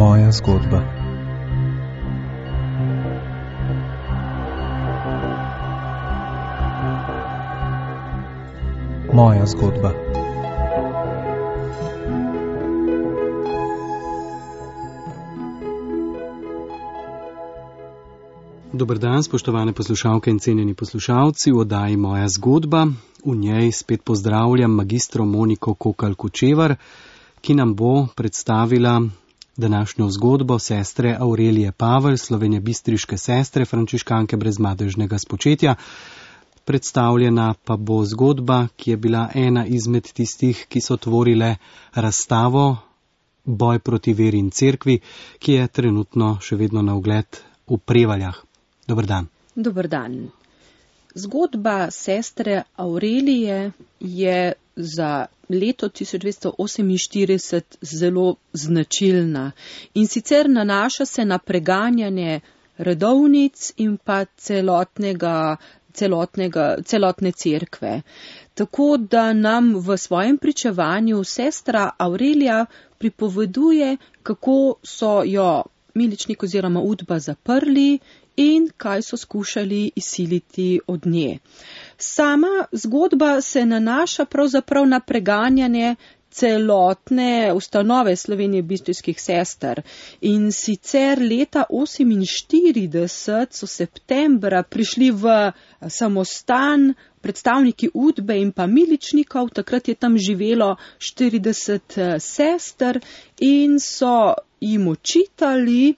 Moja zgodba. Moja zgodba. Dober dan, spoštovane poslušalke in cenjeni poslušalci, v oddaji Moja zgodba. V njej spet pozdravljam magistro Moniko Kokalj-Kočevar, ki nam bo predstavila današnjo zgodbo sestre Aurelije Pavel, slovenjebistriške sestre, frančiškanke brezmadežnega spočetja. Predstavljena pa bo zgodba, ki je bila ena izmed tistih, ki so tvorile razstavo Boj proti veri in cerkvi, ki je trenutno še vedno na ogled v Prevaljah. Dober dan. Dober dan. Zgodba sestre Aurelije je za leto 1248 zelo značilna in sicer nanaša se na preganjanje redovnic in pa celotne cerkve. Tako da nam v svojem pričevanju sestra Aurelija pripoveduje, kako so jo miličnik oziroma Udba zaprli in kaj so skušali izsiliti od nje. Sama zgodba se nanaša pravzaprav na preganjanje celotne ustanove slovenjebistriških sester. In sicer leta 1948 so septembra prišli v samostan predstavniki Udbe in pa miličnikov, takrat je tam živelo 40 sester in so jim očitali,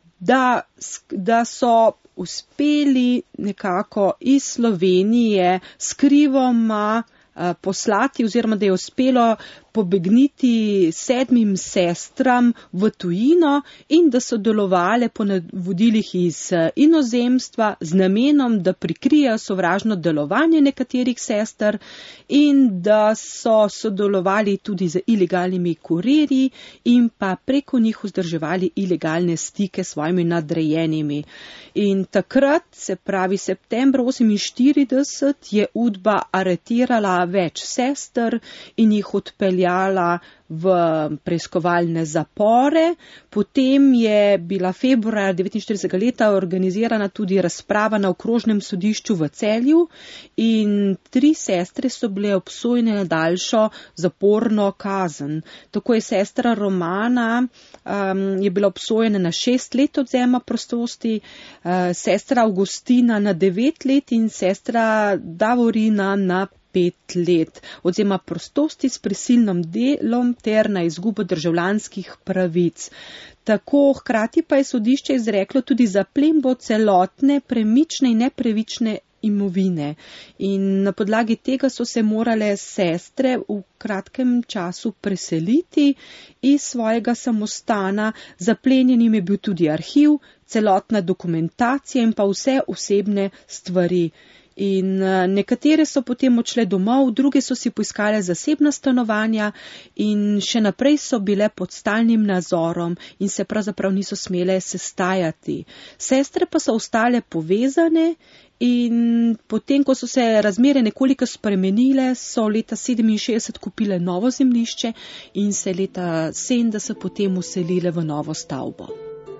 da so uspeli nekako iz Slovenije skrivoma poslati oziroma da je uspelo pobegniti 7 sestram v tujino in da so delovale po navodilih iz inozemstva z namenom, da prikrijejo sovražno delovanje nekaterih sester in da so sodelovali tudi z ilegalnimi kurirji in pa preko njih vzdrževali ilegalne stike s svojimi nadrejenimi. In takrat, se pravi septembra 1948, je Udba aretirala več sester in jih odpeljala v preiskovalne zapore. Potem je bila februarja 1949 leta organizirana tudi razprava na okrožnem sodišču v Celju in 3 sestre so bile obsojene na daljšo zaporno kazen. Tako je sestra Romana je bila obsojena na 6 let odvzema prostosti, sestra Augustina na 9 let in sestra Davorina na 5 let odvzema prostosti s prisilnim delom ter na izgubo državljanskih pravic. Tako hkrati pa je sodišče izreklo tudi zaplembo celotne premične in nepremične imovine. In na podlagi tega so se morale sestre v kratkem času preseliti iz svojega samostana. Zaplenjenim je bil tudi arhiv, celotna dokumentacija in pa vse osebne stvari. In nekatere so potem odšle domov, druge so si poiskale zasebna stanovanja in še naprej so bile pod stalnim nadzorom in se pravzaprav niso smele sestajati. Sestre pa so ostale povezane in potem, ko so se razmere nekoliko spremenile, so leta 1967 kupile novo zemljišče in se leta 1970 potem uselile v novo stavbo.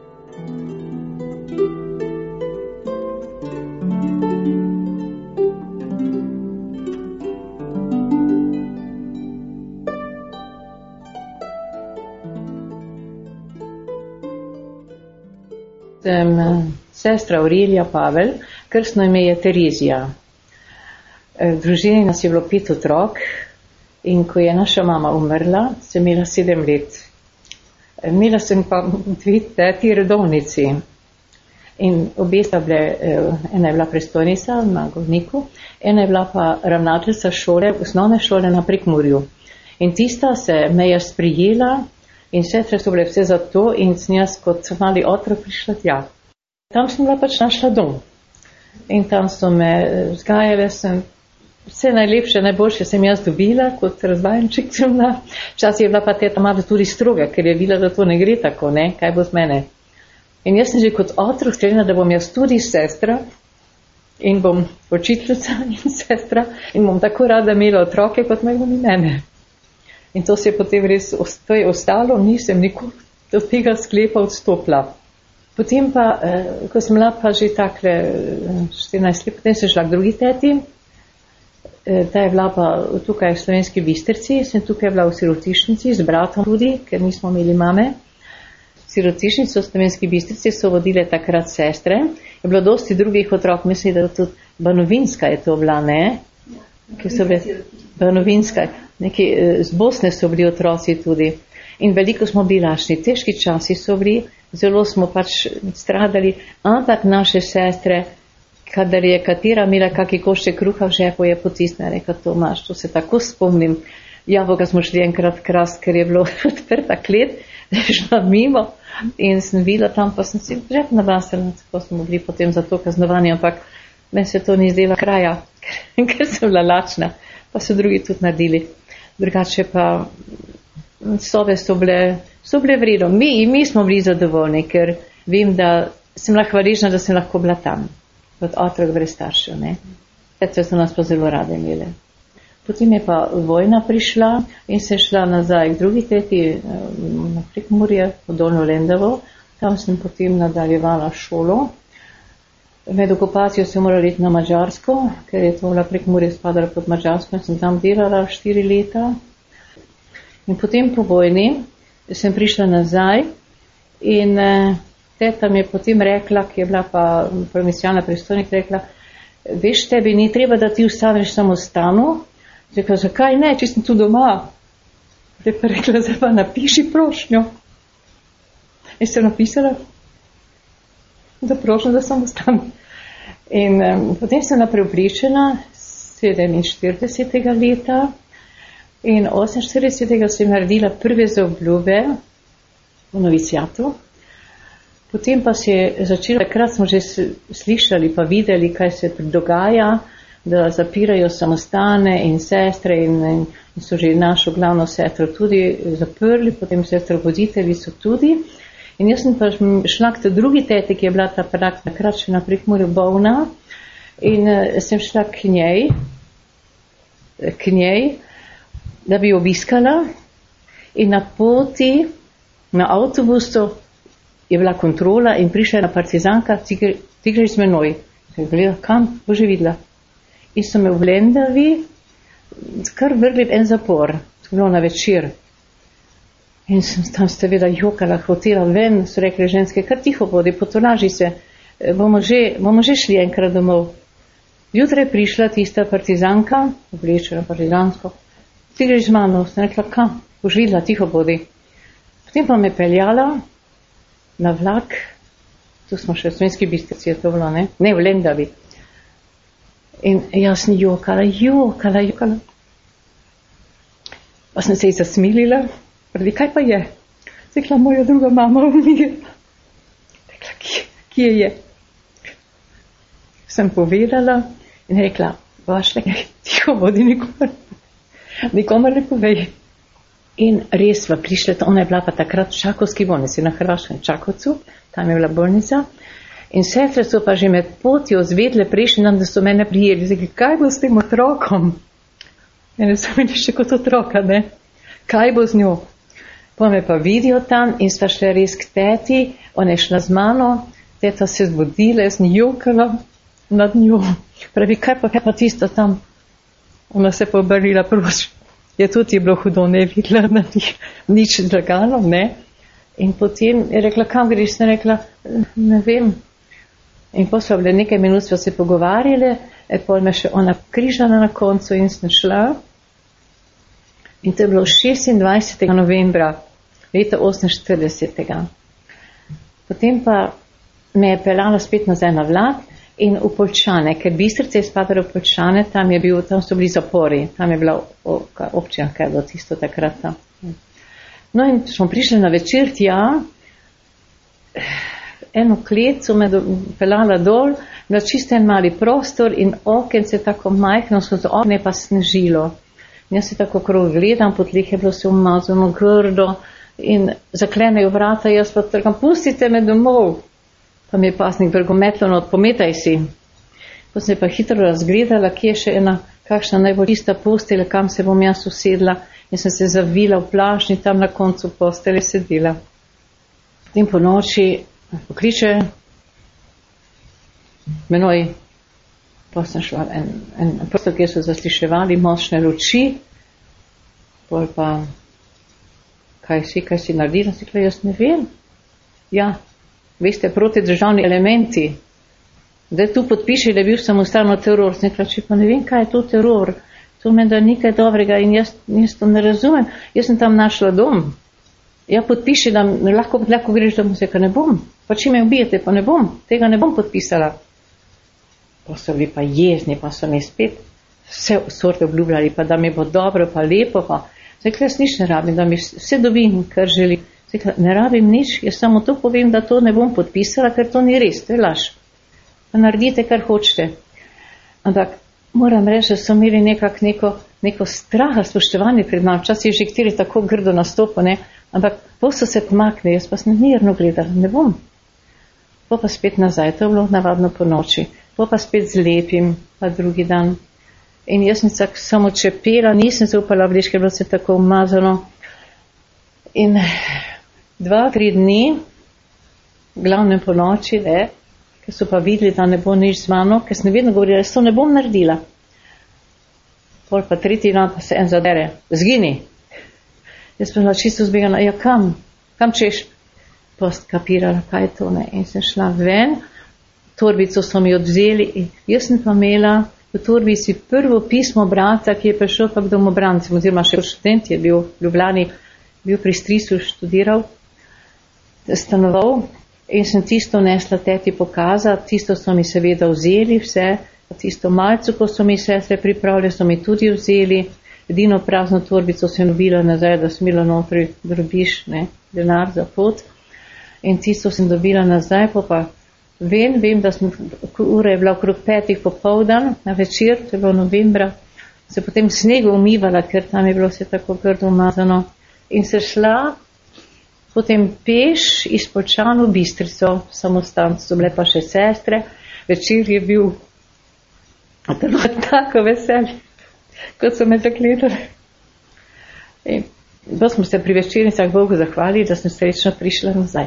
Sem sestra Aurelija Pavel, krstno ime je Terezija. V družini nas je bilo 5 otrok in ko je naša mama umrla, sem imela 7 let. Imela sem pa 2 teti redovnici in obe sta bile, ena je bila predstojnica na Govniku, ena je bila pa ravnateljica šole, osnovne šole na Prekmurju. In tista se me je sprijela in sestre so bile vse za to in sem jaz kot mali otrok prišla tja. Tam sem bila pač našla dom in tam so me vzgajale, sem vse najlepše, najboljše sem jaz dobila kot razvajenček. Včasih je bila pa teta malo tudi stroga, ker je videla, da to ne gre tako, ne, kaj bo z mene. In jaz sem že kot otrok sklenila, da bom jaz tudi sestra in bom učiteljica in sestra in bom tako rada imela otroke, kot me bomo mene. In to se je potem res to je ostalo, nisem nikoli od tega sklepa odstopila. Potem pa, ko sem bila pa že takle 14 let, potem sem šla k drugi teti. Ta je bila pa tukaj v Slovenski Bistrici, sem tukaj bila v sirotišnici z bratom tudi, ker nismo imeli mame. Sirotišnico v Slovenski Bistrici so vodile takrat sestre. Je bilo dosti drugih otrok, mislim, da tudi Banovinska je to bila, ne? Banovinska, neki z Bosne so bili otroci tudi. In veliko smo bili lačni, težki časi so bili, zelo smo pač stradali, ampak naše sestre, kadar je katera imela kaki košček kruha v žepu, je potisnila, reka, to imaš, to se tako spomnim. Jaboga smo šli enkrat krast, ker je bilo odprta klet, šla mimo in sem videla tam, pa sem si žep nabasila, tako smo bili potem za to kaznovanje, ampak meni se to ni zdela kraja, ker sem bila lačna, pa so drugi tudi naredili. Drugače pa sobe so bile vredo. Mi smo bili zadovoljni, ker vem, da sem bila hvaležna, da sem lahko bila tam, kot otrok brez staršev. Sestre so nas pa zelo rade imele. Potem je pa vojna prišla in se šla nazaj k drugi teti na Prekmurje, v Dolnjo Lendavo. Tam sem potem nadaljevala šolo. Med okupacijo sem morala iti na Madžarsko, ker je to Prekmurje spadala pod Madžarsko in sem tam delala 4 leta. In potem po vojni sem prišla nazaj in teta mi je potem rekla, ki je bila pa provincialna predstojnik, rekla, veš, tebi ni treba, da ti ostaneš samo v stanu. Rekla, zakaj ne, če sem tu doma? Rekla, zdaj pa napiši prošnjo. In sem napisala, da prošnjo, da sem v stanu. In potem sem preobličena 47. leta. In 48. sem naredila prve zaobljube v novicijatu. Potem pa se je začela, takrat smo že slišali pa videli, kaj se dogaja, da zapirajo samostane in sestre in so že našo glavno sestro tudi zaprli, potem sestro voditelji so tudi. In jaz sem pa šla k drugi teti, ki je bila ta prak takrat še na Prekmurju bolna in sem šla k njej, da bi obiskala in na poti, na avtobusu je bila kontrola in prišla ena partizanka, ti greš z menoj. Sem gledala, kam bo že videla. In so me v Lendavi kar vrgli v en zapor, to bilo na večer. In sem tam seveda jokala, hotela ven, so rekli ženske, kar tiho bodi, potolaži se, bomo že šli enkrat domov. Jutraj je prišla tista partizanka, oblečena partizansko, ti greš z mano, sem rekla, kam, boš videla, tiho bodi. Potem pa me peljala na vlak, tu smo še v Slovenski Bistrici, je to bilo, ne v Lendavi. In jaz sem jokala. Pa sem se ji zasmilila, pravi, kaj pa je? Rekla, moja druga mama umira. Rekla, kje je? Sem povedala in rekla, vašle, tiho bodi, nikomer ne povej. In res sva prišla, ona je bila pa takrat v Čakovski bolnici, na Hrvaškem Čakovcu, tam je bila bolnica. In sestre so pa že med potjo zvedle prejšnji dan, da so mene prijeli. Zdaj, kaj bo s tem otrokom? Mene so imeli še kot otroka, ne? Kaj bo z njo? Pa me pa vidijo tam in sva šla res k teti, ona je šla z mano, teta se zbudila, jaz sem jokala nad njo. Pravi, kaj pa tisto tam? Ona se pa obrnila, proč. Je tudi bilo hudo, ne videla, da nič dragano, ne? In potem je rekla, kam greš? Sem rekla, ne vem. In posla bile nekaj minut sva se pogovarjale, pol me še ona križala na koncu in sem šla. In to je bilo 26. novembra leta 48. Potem pa me je peljala spet nazaj na vlak in v Poljčane, ker Bistrica je spadala v Poljčane, tam so bili zapori, tam je bila občina, kaj je bilo tisto takrat tam. No in smo prišli na večer tja, eno klet so me peljala dol, bila čisto en mali prostor in okence tako majhno, skozi okne pa snežilo. In jaz se tako krog gledam, po tleh je bilo se umazano grdo in zaklenejo vrata, jaz pa trkam, pustite me domov. Pa mi je pasnik vrgometlo, no, pometaj si. Pa sem pa hitro razgledala, kje je še ena, kakšna najbolj čista postelja, kam se bom jaz usedla in sem se zavila v plašč in tam na koncu postelje sedela. Potem po noči pokliče menoj, pa sem šla en prostor, kjer so zasliševali močne luči, pol pa kaj si naredila, si rekla, jaz ne vem. Ja, vi ste protidržavni elementi. Zdaj tu podpiši, da je bil samostalno teror. Sem rekla, če pa ne vem, kaj je to teror. To meni da nekaj dobrega in jaz to ne razumem. Jaz sem tam našla dom. Ja, podpiši, da lahko greš, da mu se ne bom. Pa če me ubijete, pa ne bom. Tega ne bom podpisala. Pa so bili pa jezni, pa so mi spet vse sorte obljubljali, pa da mi bo dobro, pa lepo, pa. Rekla, jaz nič ne rabim, da mi vse dobim, kar želim. Rekla, ne rabim nič, jaz samo to povem, da to ne bom podpisala, ker to ni res, to je laž. Pa naredite, kar hočete. Ampak moram reči, da so imeli neko straha, spoštovanje pred nami. Včasih že ktiri tako grdo nastopo, ne? Ampak po so se pomakne, jaz pa sem mirno gledala, ne bom. Po pa spet nazaj, to je bilo navadno po noči. Po pa spet zlepim, pa drugi dan. In jaz sem samo čepela, nisem se upala vleči, ker bilo se tako umazano. In 2-3 dni, glavnem po noči, ker so pa videli, da ne bo nič z mano, ker sem vedno govorila, jaz to ne bom naredila. Pol pa 3. dan pa se en zadere, zgini. Jaz pa bila čisto zbegana, ja kam češ? Postkapirala, kaj je to, ne? In sem šla ven, torbico so mi odvzeli in jaz sem pa imela v torbici prvo pismo brata, ki je prišel pa k domobrancem, oziroma še študent je bil v Ljubljani, bil pri stricu, študiral, stanoval in sem tisto nesla teti pokazati, tisto so mi seveda vzeli vse, tisto malco, ko so mi sestre pripravili, so mi tudi vzeli, edino prazno torbico sem dobila nazaj, da sem bila notri drobiš, denar za pot in tisto sem dobila nazaj, pa vem, da ura je bila okrog 5 popoldan na večer, to je bilo novembra, se potem snegu umivala, ker tam je bilo vse tako grdo umazano in se šla potem peš iz Poljčan v Bistrico, samostan, so bile pa še sestre, večer je bil tako veselje, kot so me zagledali. In pa smo se pri večernicah Bogu zahvalili, da sem srečno prišla nazaj.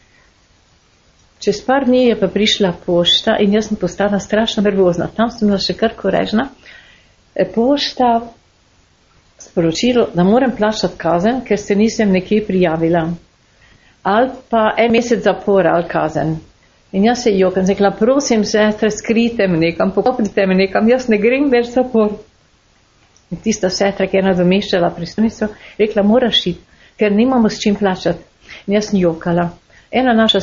Čez par dni je pa prišla pošta in jaz sem postala strašno nervozna. Tam sem bila še kar korežna. Pošta sporočilo, da moram plačati kazen, ker se nisem nekje prijavila. Ali pa 1 mesec zapora ali kazen. In jaz se jokam, rekla, prosim sestre, skrijte me nekam, pokopnite me nekam, jaz ne grem več zapor. In tista sestra, ki je nadomeščala prestolnico, rekla, moraš iti, ker nimamo s čim plačati. In jaz sem jokala. Ena naša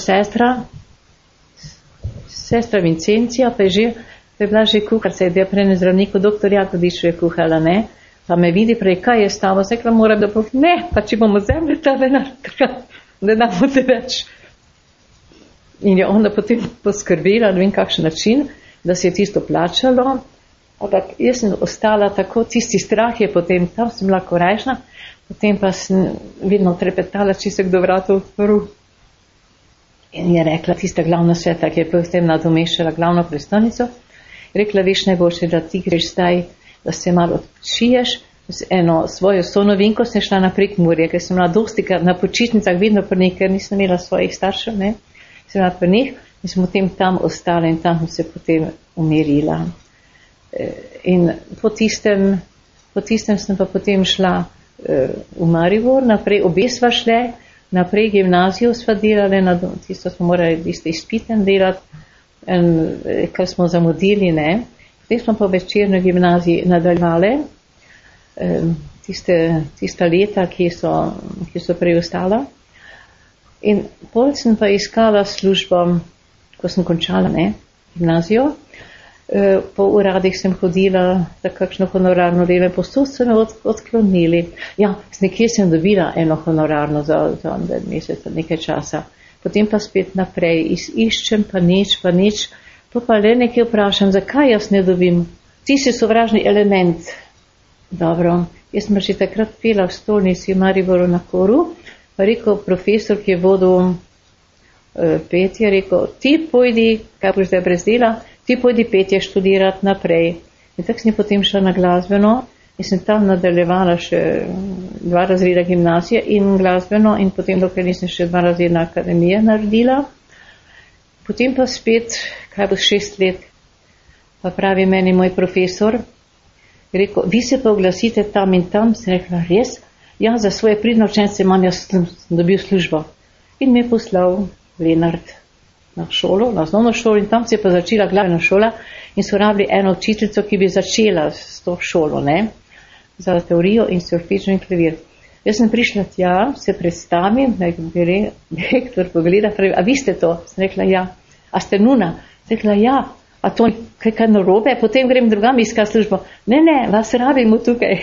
sestra Vincencija, pa je bila že kuhar, se je bil prej na zdravniku, doktor Jakodič je kuhala, ne? Pa me vidi prej, kaj je stavo, rekla, moram da povem, ne, pa če bomo zemlje ta denar, ne damo te več. In je onda potem poskrbela, ne vem kakšen način, da se je tisto plačalo, ampak jaz sem ostala tako, tisti strah je potem, tam sem bila korajšna, potem pa sem vedno trepetala, če se kdo vrata odprl. In je rekla, tista glavna sveta, ki je potem nadomeščala glavno prestolnico, rekla, veš najboljše, da ti greš zdaj, da se malo odšiješ, z eno svojo sonovinko sem šla na Prekmurje, ker sem bila dostikrat na počitnicah, vedno pri njih, ker nisem imela svojih staršev, ne, sem bila pri njih in sem potem tam ostala in tam sem se potem umirila. In po tistem sem pa potem šla v Maribor, naprej obe sva šle, naprej gimnazijo sva delali, tisto smo morali tiste izpiten delati, kar smo zamudili, ne. Potem smo pa večerno gimnaziji nadaljevali, tista leta, ki so prej ostala. In potem sem pa iskala službo, ko sem končala, gimnazijo. Po uradih sem hodila za kakšno honorarno delo, posod so me odklonili. Ja, nekje sem dobila eno honorarno za mesec, nekaj časa. Potem pa spet naprej, iščem pa nič, pa le nekaj vprašam, zakaj jaz ne dobim. Ti si sovražni element. Dobro, jaz sem že takrat pela v stolnici v Mariboru na koru, pa rekel profesor, ki je vodil petje, rekel, ti pojdi, kaj boš zdaj brez dela, ti pojdi petje študirati naprej. In tako sem potem šla na glasbeno in sem tam nadaljevala še 2 razreda gimnazije in glasbeno in potem, dokaj nisem še 2 razreda akademije naredila. Potem pa spet, kaj bo 6 let, pa pravi meni moj profesor, je rekel, vi se pa oglasite tam in tam, sem rekla, res? Ja, za svoje pridne učence imam jaz dobil službo. In me je poslal v Lenart na šolo, na osnovno šolo in tam se je pa začela glasbena šola in so rabili eno učiteljico, ki bi začela s to šolo, ne, za teorijo in solfeggio in klavir. Jaz sem prišla tja, se predstavim, direktor pogleda, pravi, a vi ste to? Sem rekla, ja. A ste Nuna? Sem rekla, ja. A to kaj narobe? Potem grem drugam iskat službo. Ne, vas rabimo tukaj.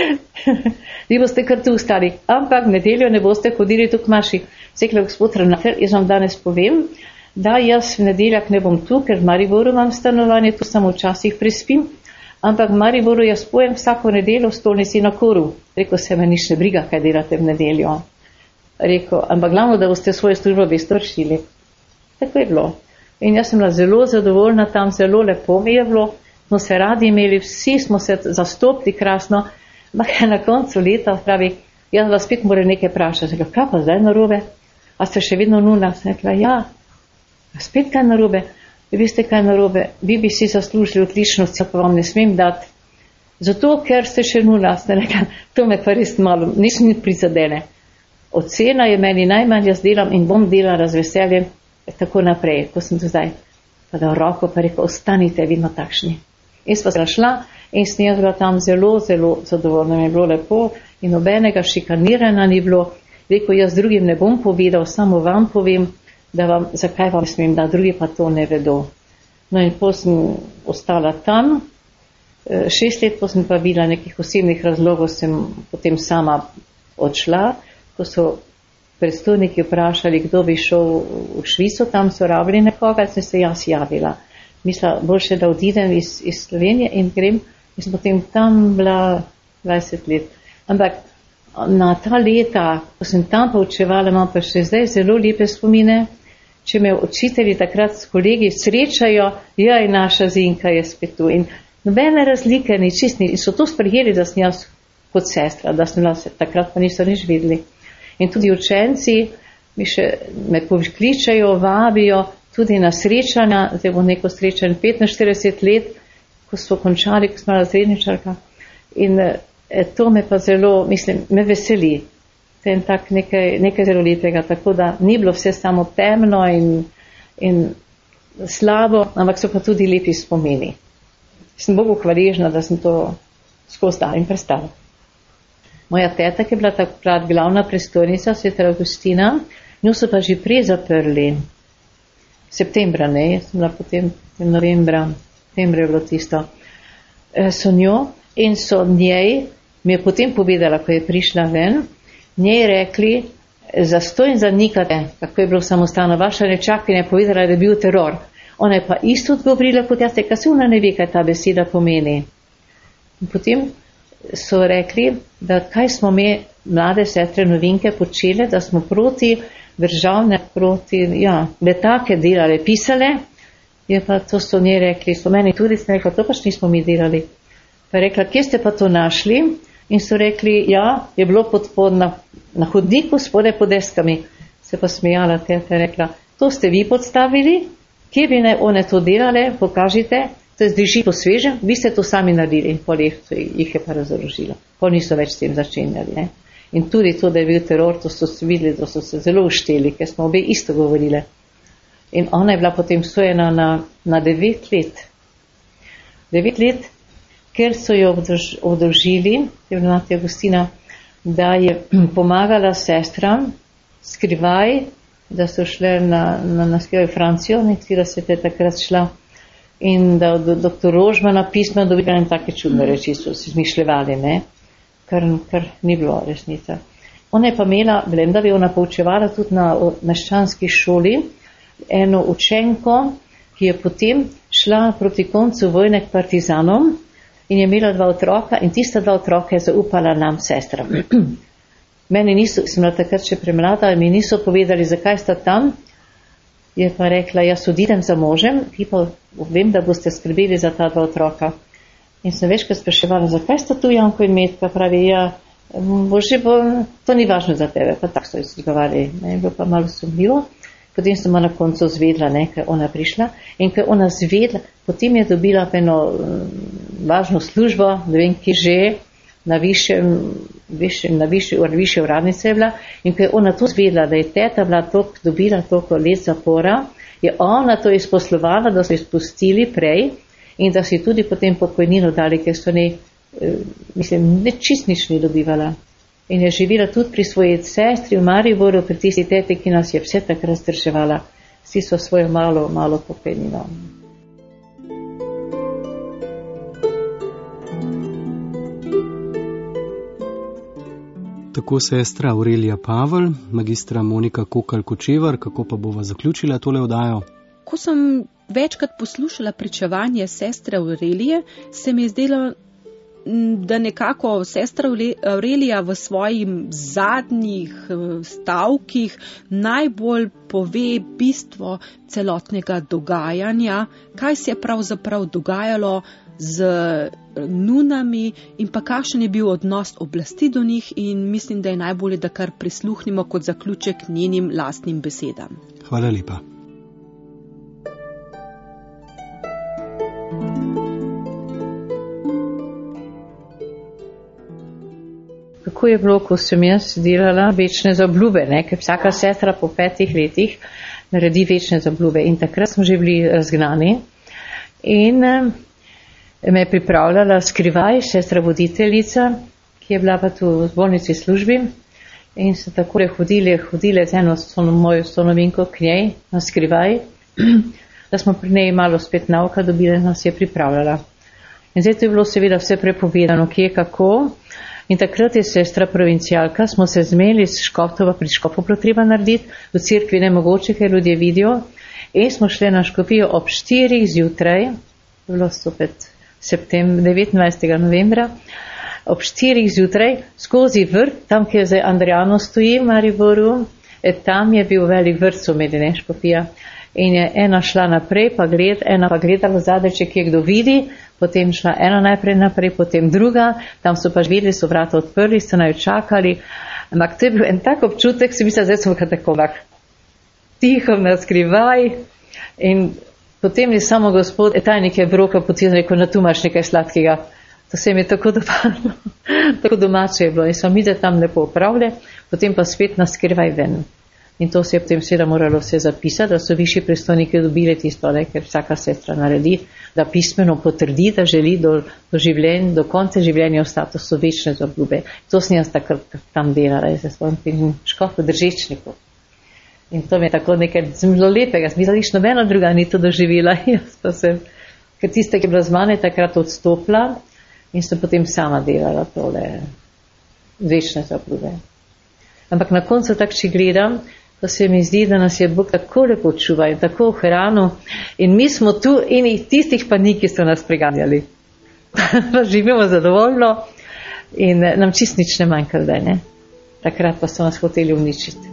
Vi boste kar tu ostali, ampak v nedeljo ne boste hodili tu k maši. Sekla gospod ravnatelj, jaz vam danes povem, da jaz v nedeljak ne bom tu, ker v Mariboru imam stanovanje, tu samo včasih prespim, ampak v Mariboru jaz pojem vsako nedeljo v stolnici na koru. Rekel, se me nič ne briga, kaj delate v nedeljo. Rekel, ampak glavno, da boste svojo službo bestoršili. Tako je bilo. In jaz sem bila zelo zadovoljna tam, zelo lepo mi je bilo, smo se radi imeli, vsi smo se zastopili krasno, ampak na koncu leta pravi, jaz vas spet moram nekaj vprašati. Rekla, kaj pa zdaj narobe? A ste še vedno Nuna? Sem rekla, ja. Spet kaj narobe? Vi ste kaj narobe? Vi bi si zaslužili odlično, pa vam ne smem dati. Zato, ker ste še Nuna. Sem rekla, to me pa res malo, nisem ni prizadene. Ocena je meni najmanj, jaz delam in bom delala z veseljem tako naprej, ko sem do zdaj. Pa da v roko pa rekel, ostanite vidno takšni. In sva šla in sem jaz bila tam zelo, zelo zadovoljna. Mi je bilo lepo in nobenega šikaniranja ni bilo. Rekel, jaz drugim ne bom povedal, samo vam povem, da vam, zakaj vam smem, da drugi pa to ne vedo. No in potem sem ostala tam, 6 let, potem sem pa bila nekih osebnih razlogov, sem potem sama odšla, ko so predstojniki vprašali, kdo bi šel v Švico, tam so rabili nekoga, sem se jaz javila. Mislila, boljše, da odidem iz Slovenije in grem, in sem potem tam bila 20 let. Ampak na ta leta, ko sem tam poučevala, imam pa še zdaj zelo lepe spomine, če me učitelji takrat s kolegi srečajo, in naša Zinka je spet tu. In nobene razlike ni čistni. In so to sprejeli, da sem jaz kot sestra, da sem jaz takrat pa niso nič videli. In tudi učenci me pokličajo, vabijo tudi na srečanja, zdaj bo neko srečanje 45 let, ko smo končali, ko smo razredničarka. In to me pa zelo, mislim, me veseli. To je tak nekaj zelo lepega, tako da ni bilo vse samo temno in slabo, ampak so pa tudi lepi spomini. Sem Bogu hvaležna, da sem to skozi dala in prestala. Moja teta, ki je bila takrat glavna prestolnica, Sveta Augustina, njo so pa že prej zaprli. Septembra, ne, jaz sem bila potem novembra je bilo tisto. So njo in so njej, mi je potem povedala, ko je prišla ven, njej rekli, zastojn zanikate, kako je bilo samostalno, vaša nečakinja je povedala, da je bil teror. Ona je pa isto odgovorila, kot jaz, kaj se ona ne ve, kaj ta beseda pomeni. In potem so rekli, da kaj smo mi, mlade sestre novinke, počele, da smo proti državne, proti letake delale, pisale, je pa to so nje rekli, so meni tudi sem rekla, to pač nismo mi delali. Pa je rekla, kje ste pa to našli? In so rekli, je bilo na hodniku spodaj pod deskami. Se pa smejala teta, rekla, to ste vi podstavili, kje bi ne one to delale, pokažite, to je zdrži po svežem, vi ste to sami naredili in pol jih je pa razorožila. Pol niso več s tem začenjali. Ne? In tudi to, da je bil teror, to so se videli, da so se zelo ušteli, ker smo obe isto govorile. In ona je bila potem sojena na 9 let. 9 let, ker so jo obdolžili, Mati Agustina, da je pomagala sestram skrivaj, da so šle na skrivaj Francijo, nekatera se je takrat šla, in da od dr. Rožmana pisma dobila in take čudne reči so se izmišljevali, ne? Kar ni bilo resnica. Ona je pa imela, vem, da bi ona poučevala tudi na meščanski šoli, eno učenko, ki je potem šla proti koncu vojne k partizanom in je imela 2 otroka in tista 2 otroka je zaupala nam sestram. Meni niso, sem bila takrat še premlada, mi niso povedali, zakaj sta tam. Je pa rekla, jaz odidem za možem, vi pa vem, da boste skrbeli za ta 2 otroka. In sem večkrat spraševala, zakaj sta tu Janko in Metka, pravi, Bože, to ni važno za tebe, pa tako so izgovali, je bilo pa malo sumljivo. Potem sem na koncu zvedla, ker ona prišla in ker ona zvedla, potem je dobila eno važno službo, ne vem, ki že na višje uradnice je bila in ker je ona to zvedla, da je teta bila dobila toliko let zapora, je ona to izposlovala, da so izpustili prej in da si tudi potem pokojnino dali, ker so čist nič ni dobivala. In je živela tudi pri svoji sestri v Mariboru, pri tisti teti, ki nas je vse takrat zdrževala. Vsi so svojo malo pokojnino. Tako sestra Aurelija Pavel, magistra Monika Kokalj-Kočevar, kako pa bova zaključila tole oddajo? Ko sem večkrat poslušala pričevanje sestre Aurelije, se mi je zdelo, da nekako sestra Aurelija v svojih zadnjih stavkih najbolj pove bistvo celotnega dogajanja, kaj se je pravzaprav dogajalo z nunami in pa kakšen je bil odnos oblasti do njih, in mislim, da je najbolje, da kar prisluhnimo kot zaključek njenim lastnim besedam. Hvala lepa. Kako je bilo, ko sem jaz delala večne zabljube, ker vsaka sestra po 5 letih naredi večne zabljube. In takrat smo že bili razgnani in me je pripravljala skrivaj sestra voditeljica, ki je bila pa tu v bolnici službi, in so takole hodile z eno mojo sonovinko k njej na skrivaj, da smo pri njej malo spet nauka dobili, nas je pripravljala. In zdaj to je bilo seveda vse prepovedano, kje kako. In takrat je sestra provincialka, smo se zmeli s Škoptova, pri Škopu bilo treba narediti, v cerkvi nemogoče, ker ljudje vidijo, in smo šli na škofijo ob 4 zjutraj, bilo stopet 29. novembra, ob 4 zjutraj, skozi vrt, tam, kjer zdaj Andrijano stoji v Mariboru, tam je bil velik vrt, so imeli, ne, škofija, in je ena šla naprej, ena pa gledala zadaj, če kje kdo vidi, potem šla ena najprej naprej, potem druga, tam so pa živeli, so vrata odprli, so naj čakali, ampak to je bil en tak občutek, si mislila, zdaj smo tako tiho na skrivaj, in potem je samo gospod, tajnik je broka potisnil, rekel, na tu imaš nekaj sladkega. To se mi je tako dopadlo, tako domače je bilo, in smo mi da tam lepo upravljali, potem pa spet na skrivaj ven. In to se je potem seveda moralo vse zapisati, da so višji predstojniki dobili tisto, ker vsaka sestra naredi, da pismeno potrdi, da želi do konca življenja ostati, to so večne zabljube. To sem jaz takrat tam delala, jaz se spomnim Škofu Držečniku. In to mi je tako nekaj zelo lepega, sem mislila, nobena druga ni to doživela, jaz pa sem, ker tista, ki je bila z mane, takrat odstopila in sem potem sama delala tole večne zabljube. Ampak na koncu tak, če gledam, to se mi zdi, da nas je Bog tako lepo čuva in tako ohranil, in mi smo tu in tistih pa ni, ki so nas preganjali. Živimo zadovoljno in nam čist nič ne manjka zdaj, ne? Takrat pa so nas hoteli uničiti.